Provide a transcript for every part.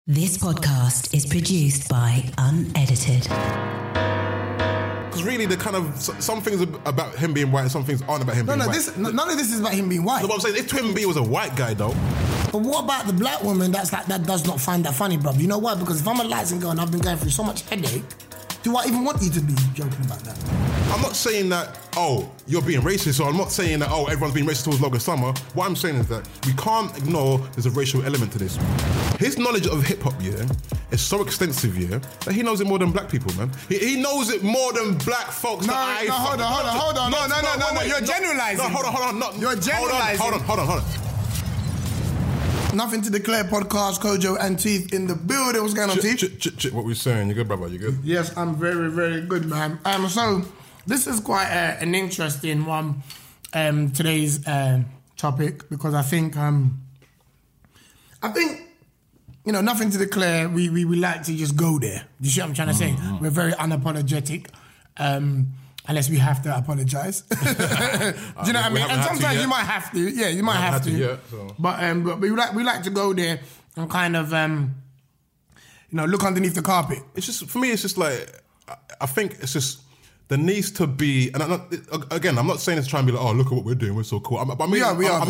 This podcast is produced by Unedited. Because really, the kind of some things about him being white and some things aren't about him being white. None of this is about him being white. So what I'm saying, if Twin B was a white guy though. But what about the black woman that does not find that funny, bruv? You know why? Because if I'm a light-skinned girl and I've been going through so much headache, do I even want you to be joking about that? I'm not saying that, you're being racist, or I'm not saying that, everyone's being racist towards Logan Summer. What I'm saying is that we can't ignore there's a racial element to this. His knowledge of hip-hop, is so extensive, that he knows it more than black people, man. He knows it more than black folks. Hold on. No, you're generalizing. No, hold on. You're generalizing. Hold on. Nothing to Declare podcast, Kojo and Teeth in the building. What's going on, Teeth? What we saying? You good, brother? You good? Yes, I'm very, very good, man. So this is quite an interesting one, today's topic, because I think nothing to declare. We like to just go there. You see what I'm trying to say? We're very unapologetic. Unless we have to apologise. Do you know what I mean? And sometimes you might have to. Yeah, you might have to. Yet, so. But we like to go there and kind of look underneath the carpet. It's just, for me, it's just like, I think it's just, there needs to be, and I'm not saying it's trying to be like, look at what we're doing, we're so cool. We are. We're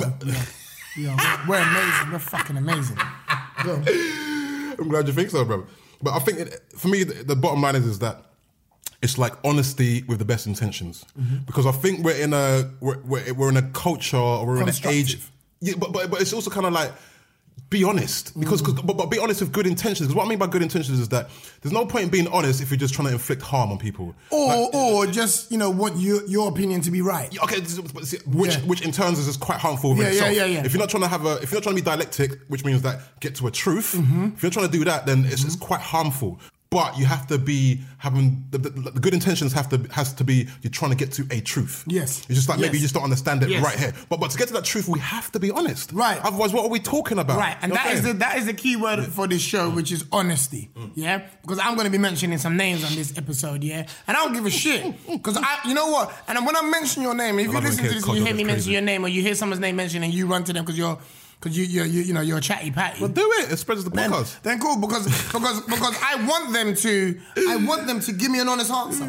amazing. We're fucking amazing. Go. I'm glad you think so, bro. But I think, for me, the bottom line is that it's like honesty with the best intentions, because I think we're in a culture, or we're in an age. Yeah, but it's also kind of like, be honest, because but be honest with good intentions. Because what I mean by good intentions is that there's no point in being honest if you're just trying to inflict harm on people, or just want your opinion to be right. Okay, which in turns is just quite harmful. Yeah. If you're not trying to be dialectic, which means that get to a truth. If you're trying to do that, then it's quite harmful. But you have to be having the good intentions has to be you're trying to get to a truth. Yes. It's just like maybe you just don't understand it right here. But to get to that truth, we have to be honest. Right. Otherwise, what are we talking about? Right. And that is the key word for this show, which is honesty. Yeah. Because I'm going to be mentioning some names on this episode. Yeah. And I don't give a shit. Because you know what? And when I mention your name, if you listen to this and you hear me mention your name, or you hear someone's name mentioned and you run to them because you're a chatty patty. Well, do it. It spreads the podcast. Then cool, because I want them to give me an honest answer.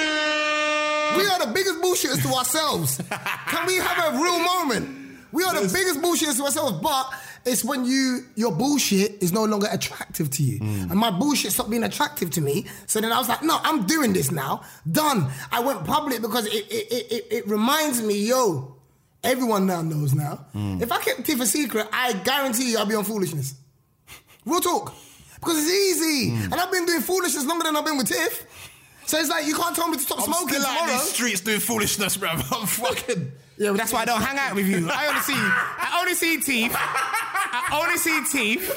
We are the biggest bullshitters to ourselves. Can we have a real moment? We are the biggest bullshitters to ourselves, but it's when your bullshit is no longer attractive to you. And my bullshit stopped being attractive to me. So then I was like, no, I'm doing this now. Done. I went public because it reminds me, everyone now knows now. If I kept Tiff a secret, I guarantee you I'll be on foolishness. Real talk. Because it's easy. And I've been doing foolishness longer than I've been with Tiff. So it's like, you can't tell me to stop smoking tomorrow. I'm still out in these streets doing foolishness, bruv. I'm fucking... Yeah, but that's why I don't hang out with you. I only see Teeth. I only see Teeth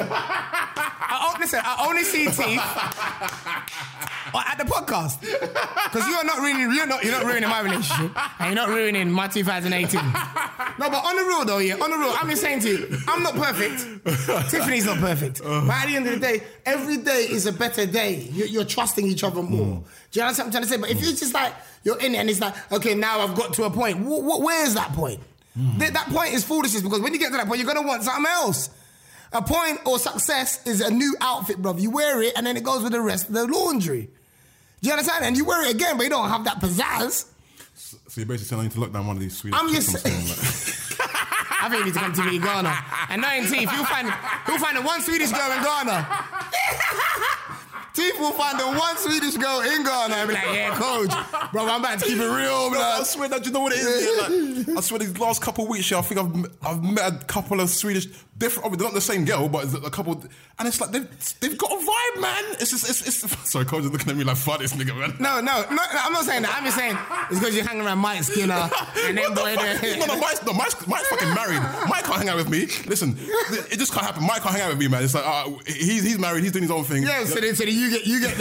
at the podcast. Because you're not ruining my relationship, and you're not ruining my 2018. No, but on the real though, I'm just saying to you, I'm not perfect. Tiffany's not perfect. But at the end of the day, every day is a better day. You're trusting each other more. Do you understand what I'm trying to say? But if you're just like, you're in it and it's like, okay, now I've got to a point. Where is that point? That point is foolishness, because when you get to that point, you're going to want something else. A point or success is a new outfit, bruv. You wear it and then it goes with the rest of the laundry. Do you understand? And you wear it again, but you don't have that pizzazz. So you're basically saying I need to lock down one of these Swedish I'm just saying. I think you need to come to me in Ghana. And 19th, you'll find the one Swedish girl in Ghana. Teeth will find the one Swedish girl in Ghana and be like, yeah, coach, bro, I'm about to keep it real, bro. I swear that, you know what it is? I swear these last couple of weeks, I think I've met a couple of Swedish, different, they're not the same girl, but a couple, and it's like, they've got a vibe, man. It's sorry, coach is looking at me like, fuck this nigga, man. No, I'm not saying that. I'm just saying, it's because you're hanging around Mike Skinner, and then boy there. Mike's fucking married. Mike can't hang out with me. Listen, it just can't happen. Mike can't hang out with me, man. It's like, he's married, he's doing his own thing. Yeah, so you get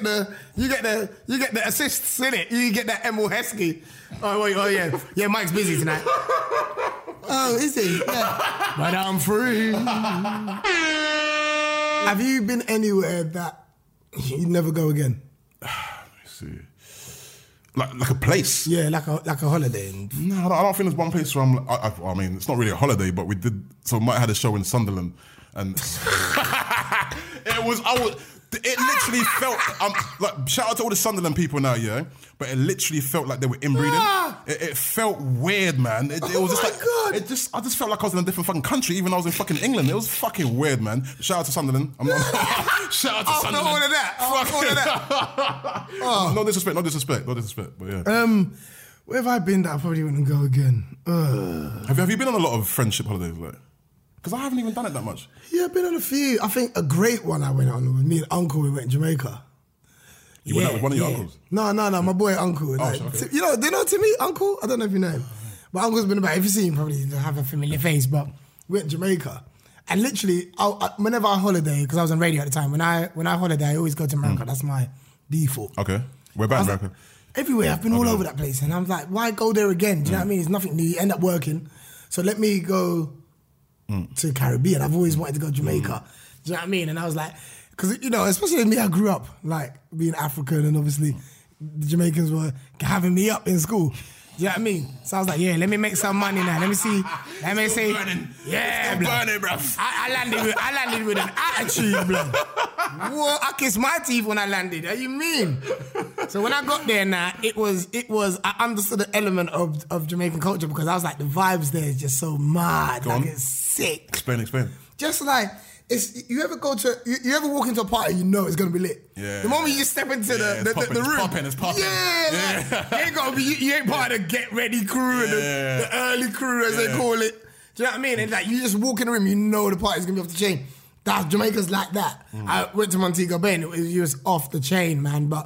the assists, innit? You get that Emil Heskey. Yeah, Mike's busy tonight. Oh, is he? Yeah. But I'm free. Have you been anywhere that you'd never go again? Let me see. Like a place? Yeah, like a holiday. No, I don't think there's one place where I mean, it's not really a holiday, but we did. So Mike had a show in Sunderland, and It literally felt like, shout out to all the Sunderland people now, yeah. But it literally felt like they were inbreeding. It felt weird, man. It was just like God. I just felt like I was in a different fucking country, even though I was in fucking England. It was fucking weird, man. Shout out to Sunderland. Shout out to Sunderland. After all of that. No disrespect. But yeah. Where have I been that I probably wouldn't go again? Have you been on a lot of friendship holidays, like? Because I haven't even done it that much. Yeah, I've been on a few. I think a great one I went on with me and Uncle. We went to Jamaica. You went out with one of your uncles? No, my boy Uncle. Like, okay. do you know Timmy, Uncle? I don't know if you know him. But Uncle's been about, if you see him, probably you have a familiar face. But we went to Jamaica. And literally, whenever I holiday, because I was on radio at the time, when I holiday, I always go to America. That's my default. Okay. Where about America? Like, everywhere. I've been all over that place. And I'm like, why go there again? Do you know what I mean? It's nothing new. You end up working. So let me go to Caribbean. I've always wanted to go to Jamaica. Do you know what I mean? And I was like, because, especially with me, I grew up, like, being African, and obviously the Jamaicans were having me up in school. Do you know what I mean? So I was like, yeah, let me make some money now. Let me see. Let me see. Yeah, burning, bro. I landed with an attitude, bro. Whoa, I kissed my teeth when I landed. What do you mean? So when I got there now, it was. I understood the element of Jamaican culture, because I was like, the vibes there is just so mad. Like, it's sick. Explain. Just like, you ever walk into a party, you know it's gonna be lit. Yeah. The moment you just step into the room, it's popping. Yeah. Like, you ain't part of the get ready crew and the early crew, as they call it. Do you know what I mean? And like, you just walk in the room, you know the party's gonna be off the chain. Jamaica's like that. I went to Montego Bay and it was off the chain, man. But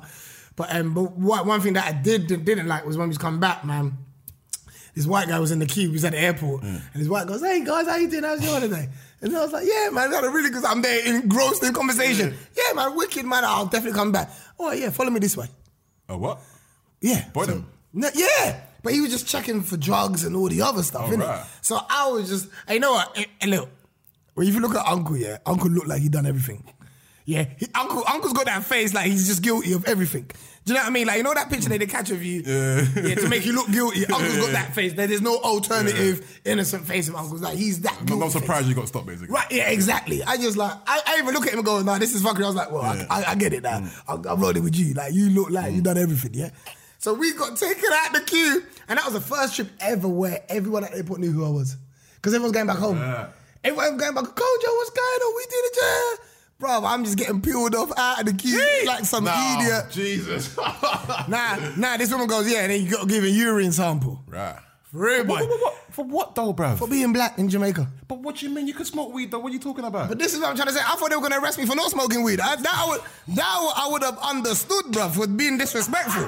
one thing that I didn't like was when we was coming back, man. This white guy was in the queue. He was at the airport, and this white guy goes, "Hey guys, how you doing? How's your holiday?" And I was like, "Yeah, man, I had a really good." I'm there engrossed in conversation. Yeah, man, wicked, man. I'll definitely come back. Oh yeah, follow me this way. Oh what? Yeah, Boy, them. Yeah, but he was just checking for drugs and all the other stuff, innit? Right. So I was just, you know what? And look, well, if you look at Uncle, Uncle looked like he done everything. Yeah, Uncle's got that face like he's just guilty of everything. Do you know what I mean? Like, you know that picture they catch of you? Yeah, to make you look guilty. Uncle's got that face. There's no alternative innocent face of Uncle's. Like, he's that guilty. I'm surprised you got stopped, basically. Right, yeah, exactly. I just like, I even look at him and go, nah, this is fucking. I was like, well, I get it now. I'm rolling with you. Like, you look like you done everything, yeah? So we got taken out the queue, and that was the first trip ever where everyone at the airport knew who I was. Because everyone was going back home. Yeah. Everyone was going back, Kojo, what's going on? We did it, yeah. Bro, I'm just getting peeled off out of the queue like some idiot. Jesus. Nah, this woman goes, yeah, and then you got to give a urine sample. Right. For real, boy. For what though, bruv? For being black in Jamaica. But what do you mean? You could smoke weed though? What are you talking about? But this is what I'm trying to say. I thought they were going to arrest me for not smoking weed. I would have understood, bruv, for being disrespectful.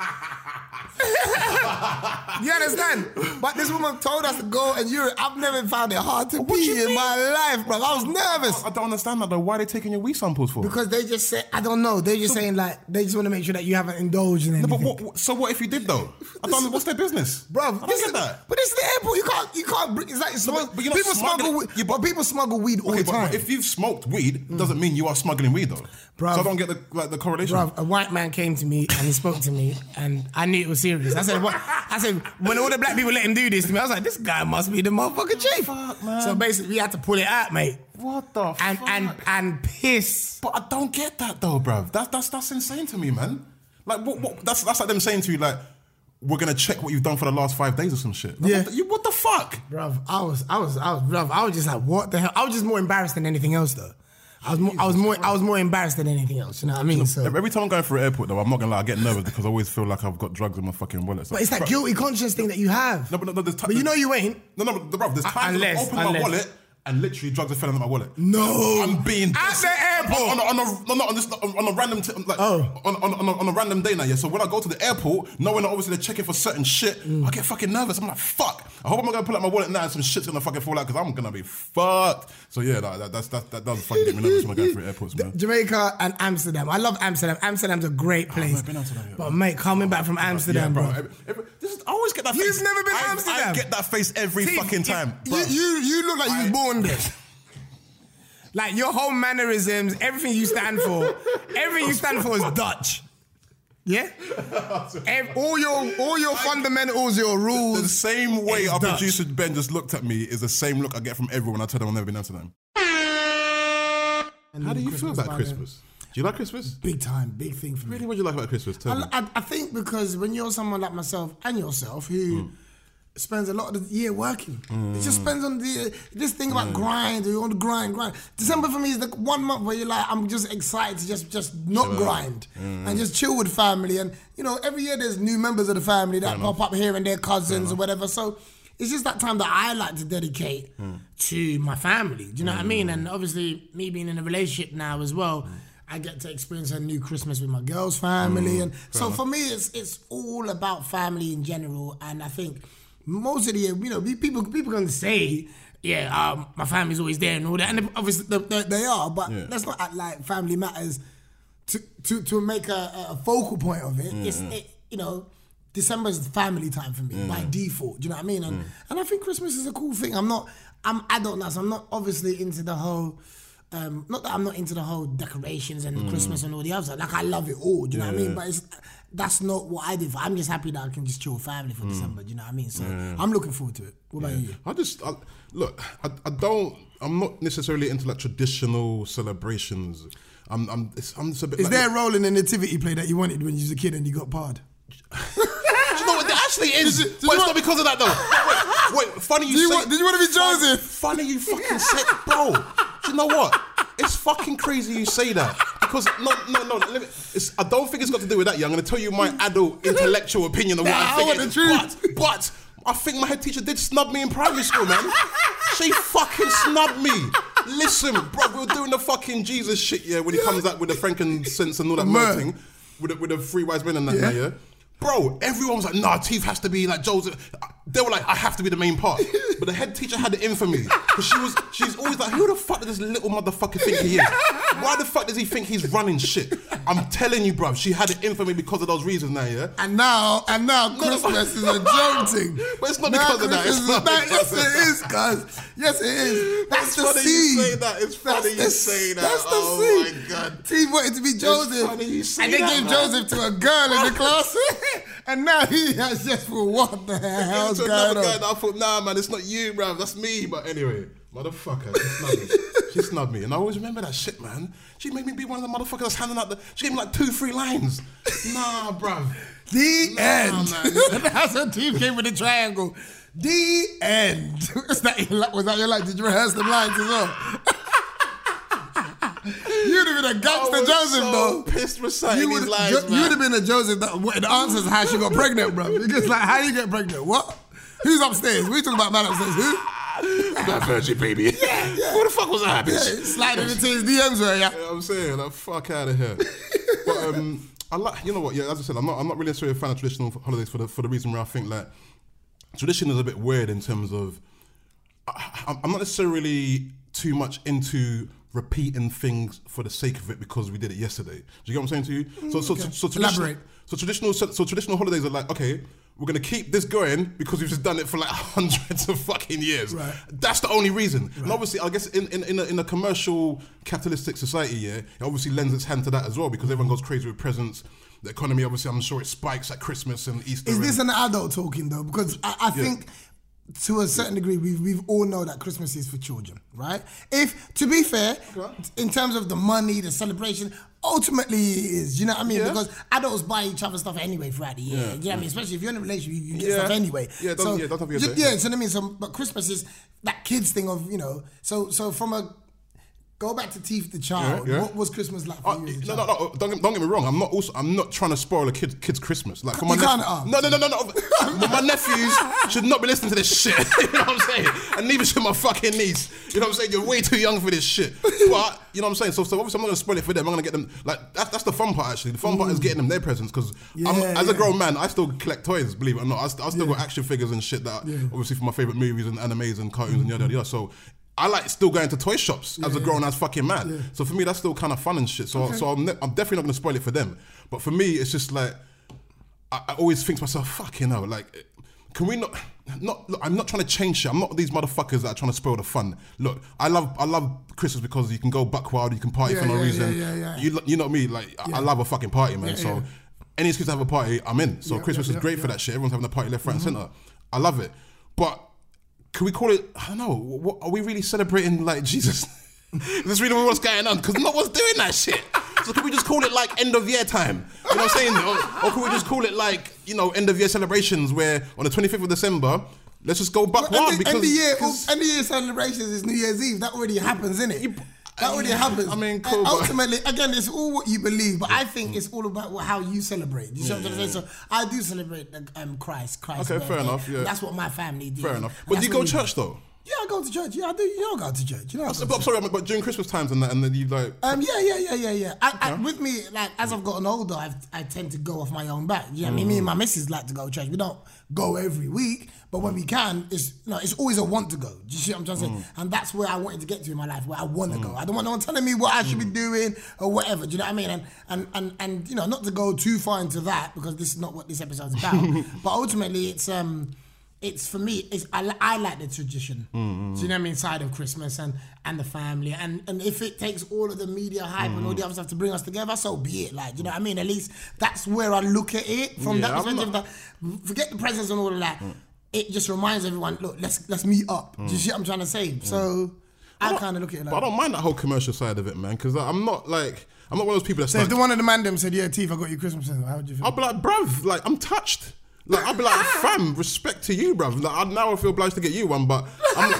You understand? But this woman told us to go and urine. I've never found it hard to pee in my life, bro. I was nervous. I don't understand that though. Why are they taking your weed samples for? Because they just say, I don't know. They're just saying like, they just want to make sure that you haven't indulged in anything. No, but so what if you did though? What's their business? Bro, I don't get that. But this is the airport. You can't. It's like but you're not people smuggle weed. But people smuggle weed all the time. But if you've smoked weed, doesn't mean you are smuggling weed though. Bro, so I don't get the correlation. Bro, a white man came to me and he spoke to me, and I knew it was serious. I said, what? I said, when all the black people let him do this to me, I was like, this guy must be the motherfucking chief. Fuck, man. So basically, we had to pull it out, mate. What the fuck? And piss. But I don't get that though, bruv. That's insane to me, man. Like, what? That's like them saying to you, like, we're gonna check what you've done for the last 5 days or some shit. Like, yeah. What the fuck? Bruv, I was just like, what the hell? I was just more embarrassed than anything else, though. I was more embarrassed than anything else. You know what I mean? So every time I'm going through an airport, though, I'm not gonna lie, I get nervous because I always feel like I've got drugs in my fucking wallet. But it's that guilty conscience thing that you have. No, but you know you ain't. No, bro. There's times I open my wallet and literally drugs are falling out of my wallet. No, I'm being at the airport on a random on a random day now. Yeah, so when I go to the airport, knowing that obviously they're checking for certain shit, I get fucking nervous. I'm like, fuck. I hope I'm not gonna pull out my wallet now and some shit's gonna fucking fall out because I'm gonna be fucked. So yeah, that does fucking get me nervous when I go through airports, man. Jamaica and Amsterdam. I love Amsterdam. Amsterdam's a great place. I've been Amsterdam yet, but mate, coming back from Amsterdam, bro. I always get that face. You've never been to Amsterdam. I get that face every fucking time. You look like you was born there. Like your whole mannerisms, everything you stand for is Dutch. Yeah? all your fundamentals, your rules. The same way our producer Ben just looked at me is the same look I get from everyone I tell them I've never been to Amsterdam. How do you feel about Christmas? Do you like Christmas? Big time, big thing for me. Really, what do you like about Christmas? Tell me. I think because when you're someone like myself and yourself who spends a lot of the year working, it just spends on this thing about grind, you're on the grind. December for me is the 1 month where you're like, I'm just excited to just not grind and just chill with family. And every year there's new members of the family that pop up here and their cousins or whatever. So it's just that time that I like to dedicate to my family. Do you know what I mean? And obviously me being in a relationship now as well, I get to experience a new Christmas with my girl's family. And so for me, it's all about family in general. And I think most of the year, people can say, my family's always there and all that. And obviously they are, but let's not act like family matters to make a focal point of it. December's family time for me by default. Do you know what I mean? And I think Christmas is a cool thing. I'm adult now, so I'm not obviously into the whole. Not that I'm not into the whole decorations and Christmas and all the other stuff. Like I love it all. Do you know what I mean? But that's not what I do. I'm just happy that I can just chill with family for December. Do you know what I mean? So I'm looking forward to it. What about you? I'm not necessarily into like traditional celebrations. I'm just a bit. Is there a role in the nativity play that you wanted when you was a kid and you got barred? Do you know what? There actually is. But it's not because of that though. Wait, funny you say. Did you want to be Joseph? Funny you fucking say, bro. Do you know what? It's fucking crazy you say that. Because, no. I don't think it's got to do with that, yeah. I'm going to tell you my adult intellectual opinion of what I think. I want the truth. But I think my head teacher did snub me in primary school, man. She fucking snubbed me. Listen, bro, we were doing the fucking Jesus shit, yeah, when he comes out with the frankincense and all that mad thing, with the three wise men and that, yeah. Bro, everyone was like, nah, Teeth has to be like Joseph. They were like, I have to be the main part. But the head teacher had it in for me. Because she's always like, who the fuck does this little motherfucker think he is? Why the fuck does he think he's running shit? I'm telling you, bruv, she had it in for me because of those reasons now, yeah? And now Christmas is a joke thing. But it's not because of that. Yes, it is, cuz. Yes, it is. That's the seed. You say that. It's funny you say that. That's the seed. My God. Teeth wanted to be Joseph. It's funny you say and they gave Joseph to a girl in the class. And now he has just for what the hell's going on? Guy that I thought, nah, man, it's not you, bruv. That's me. But anyway, motherfucker, she snubbed me. And I always remember that shit, man. She made me be one of the motherfuckers that's handing out she gave me like 2-3 lines. Nah, bruv. The end. Man. That's how Team came with the triangle. The end. Was that your line? Did you rehearse the lines as well? You'd have been a gangster Joseph, though. Pissed reciting these lines, man. You'd have been a Joseph. The answer is how she got pregnant, bro. Because like, how you get pregnant? What? Who's upstairs? We talking about man upstairs. Who? That virgin baby. Yeah. Who the fuck was that, bitch? Sliding into his DMs, right? Yeah. You know what I'm saying? Like, fuck out of here. But I like. You know what? Yeah, as I said, I'm not really necessarily a fan of traditional holidays for the reason where I think like tradition is a bit weird in terms of I'm not necessarily too much into repeating things for the sake of it because we did it yesterday. Do you get what I'm saying to you? So elaborate. So traditional holidays are like, okay, we're gonna keep this going because we've just done it for like hundreds of fucking years. Right. That's the only reason. Right. And obviously, I guess in a commercial capitalistic society, yeah, it obviously lends its hand to that as well because everyone goes crazy with presents. The economy, obviously, I'm sure it spikes at Christmas and Easter. Is this an adult talking though? Because I think. To a certain degree, we've all know that Christmas is for children, right? To be fair, in terms of the money, the celebration, ultimately it is. You know what I mean? Yeah. Because adults buy each other stuff anyway throughout the year. Yeah. You know what I mean? Especially if you're in a relationship, you get stuff anyway. Yeah, don't have to be so you know what I mean? But Christmas is that kids thing of, so from a... Go back to Teeth the child. Yeah. What was Christmas like for you? No. Don't get me wrong. I'm not trying to spoil a kid's Christmas. Like for my No. My nephews should not be listening to this shit. You know what I'm saying? And neither should my fucking niece. You know what I'm saying? You're way too young for this shit. But you know what I'm saying. So obviously I'm not gonna spoil it for them. I'm gonna get them like that's the fun part actually. The fun part is getting them their presents because as a grown man, I still collect toys. Believe it or not, I still got action figures and shit that obviously for my favorite movies and animes and cartoons and yada yada. So. I like still going to toy shops as a grown-ass fucking man. Yeah. So for me, that's still kind of fun and shit. So I'm definitely not going to spoil it for them. But for me, it's just like, I always think to myself, fucking hell, like, can we not, look, I'm not trying to change shit. I'm not these motherfuckers that are trying to spoil the fun. Look, I love Christmas because you can go buck wild, you can party for no reason. Yeah. You know me, like, I love a fucking party, man. So any excuse to have a party, I'm in. So Christmas is great for that shit. Everyone's having a party left, right, and centre. I love it. But can we call it, I don't know, what, are we really celebrating like Jesus? This really what's going on because no one's doing that shit. So can we just call it like end of year time? You know what I'm saying? Or can we just call it like, you know, end of year celebrations where on the 25th of December, let's just go back one because end of year celebrations is New Year's Eve. That already happens, innit? That already happens. I mean, cool. Ultimately, again, it's all what you believe, but I think it's all about how you celebrate. You know what I'm saying? So I do celebrate Christ. Okay, birthday. fair enough. Yeah, that's what my family do. Fair enough. But do you go to church though? Yeah, I go to church. Yeah, I do. You know, I go to church. You know, I'm sorry, but during Christmas times and then you like. Yeah. With me, like as I've gotten older, I tend to go off my own back. You know what I mean? Me and my missus like to go to church. We don't go every week, but when we can, it's always a want to go. Do you see what I'm trying to say? And that's where I wanted to get to in my life, where I want to go. I don't want no one telling me what I should be doing or whatever. Do you know what I mean? And you know, not to go too far into that because this is not what this episode's about. But ultimately, it's for me. I like the tradition. Do you know what I mean? Side of Christmas and the family, and if it takes all of the media hype and all the other stuff to bring us together, so be it. Like, do you know what I mean? At least that's where I look at it from that perspective. That forget the presents and all of that. It just reminds everyone, look, let's meet up. Do you see what I'm trying to say? So I kind of look at it like. But I don't mind that whole commercial side of it, man, because I'm not one of those people that's. So if the one of the man them said, "Yeah, Teef, I got you Christmas present," how would you feel? I'll be like, bruv, like I'm touched. Like I'll be like, fam, respect to you, bruv. Like now I feel obliged to get you one, but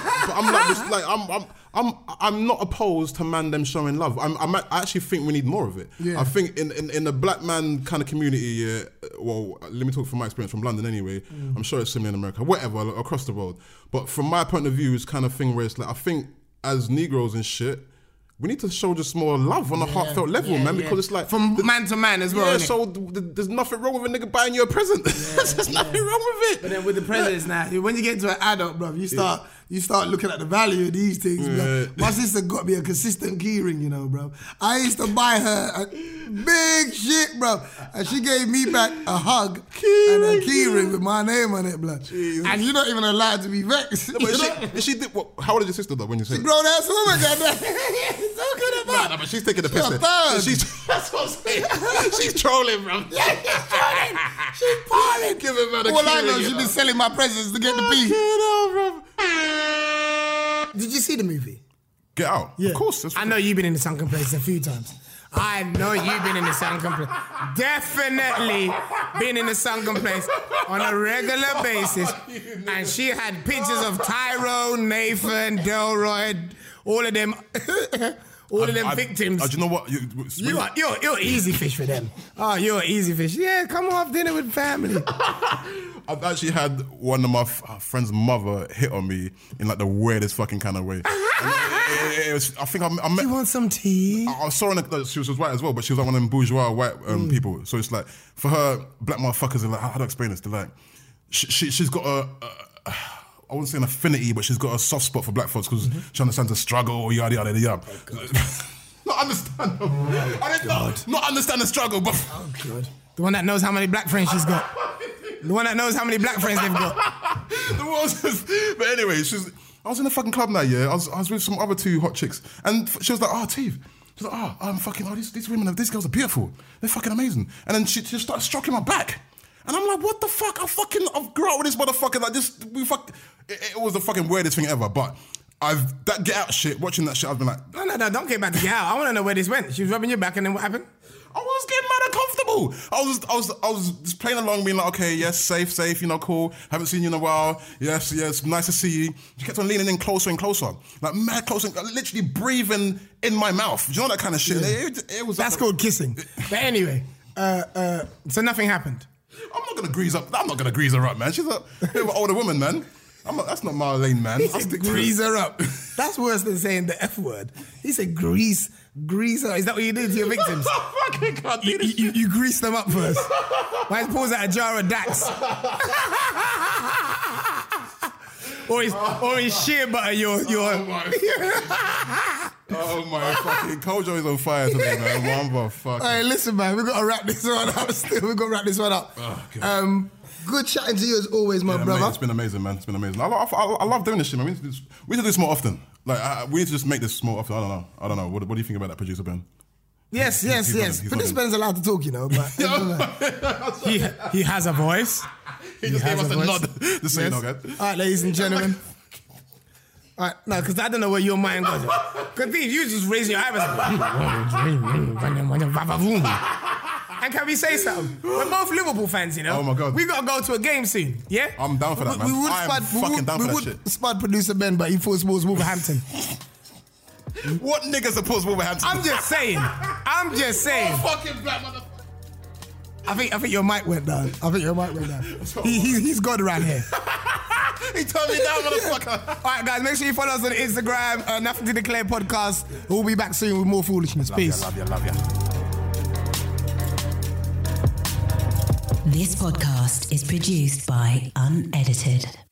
I'm not opposed to man them showing love. I actually think we need more of it. Yeah. I think in the black man kind of community, well, let me talk from my experience from London anyway. I'm sure it's similar in America, whatever, across the world. But from my point of view, it's kind of thing where it's like I think as Negroes and shit, we need to show just more love on a heartfelt level, man, because it's like... From man to man as well, yeah, so there's nothing wrong with a nigga buying you a present. There's nothing wrong with it. But then with the presents now, when you get to an adult, bro, you start looking at the value of these things, bro. My sister got me a consistent key ring, you know, bro. I used to buy her a big shit, bro. And she gave me back a hug and a key ring with my name on it, bro. Jesus. And you're not even allowed to be vexed. No, how old is your sister, though, when you say She grown ass woman, goddamn. So good about. No, but she's taking the piss. That's what I'm saying. She's trolling, bro. Yeah, she's trolling. She's parling. Give him a All I know, she's been selling my presents to get the pee. Did you see the movie? Get Out? Yeah. Of course. I know you've been in the sunken place a few times. I know you've been in the sunken place. Definitely been in the sunken place on a regular basis. And she had pictures of Tyrone, Nathan, Delroy, all of them. All of them victims. Do you know what? You're easy fish for them. Oh, you're easy fish. Yeah, come off dinner with family. I've actually had one of my friend's mother hit on me in like the weirdest fucking kind of way. It was, I think I met... You want some tea? I saw her, she was white as well, but she was like one of them bourgeois white people. So it's like, for her, black motherfuckers are like, how do I explain this? They're like, she's got I wouldn't say an affinity, but she's got a soft spot for black folks because she understands the struggle, yada, yada, yada. Not understand. Not understand the struggle, but... Oh, God. The one that knows how many black friends she's got. The one that knows how many black friends they've got. But anyway, I was in a fucking club that year. I was with some other two hot chicks. And she was like, oh, Teef. She's like, these women, these girls are beautiful. They're fucking amazing. And then she just started stroking my back. And I'm like, what the fuck? I've grew up with this motherfucker. Like, it was the fucking weirdest thing ever. But that Get Out shit, watching that shit, I've been like... No, don't get back to Get Out. I want to know where this went. She was rubbing your back and then what happened? I was getting mad uncomfortable. I was just playing along, being like, okay, yes, safe, you know, cool. Haven't seen you in a while. Yes, nice to see you. She kept on leaning in closer and closer, like mad closer, literally breathing in my mouth. Do you know that kind of shit? Yeah. It was. That's called kissing. But anyway, so nothing happened. I'm not gonna grease her up, man. She's an older woman, man. That's not my lane, man. He said grease her up. That's worse than saying the F word. He said grease her. Is that what you do to your victims? I fucking can't do this. You grease them up first. Might pulls out a jar of Dax. or his shea butter. Oh my fucking Kojo is on fire today, man. Motherfucker. Hey, listen, man. We got to wrap this one up. Oh, God. Good chatting to you as always, my brother. Mate, it's been amazing, man. It's been amazing. I love doing this shit, man. We need to do this more often. Like, we need to just make this more often. I don't know. What do you think about that, producer Ben? Yes. Producer Ben's allowed to talk, you know, but he has a voice. He just gave us a nod. The same, okay? All right, ladies and gentlemen. All right, no, because I don't know where your mind goes. Because you just raise your eyebrows. And can we say something? We're both Liverpool fans, you know. Oh my God. We got to go to a game soon, yeah? I'm down for that, man. I am fucking down for that shit. Spud producer Ben, but he thought it was Wolverhampton. What niggas supports Wolverhampton? I'm just saying. Oh, fucking black motherfucker. I think your mic went down. He's gone around here. He turned me down, motherfucker. All right, guys, make sure you follow us on Instagram. Nothing to Declare podcast. We'll be back soon with more foolishness. Peace. Love you. This podcast is produced by Unedited.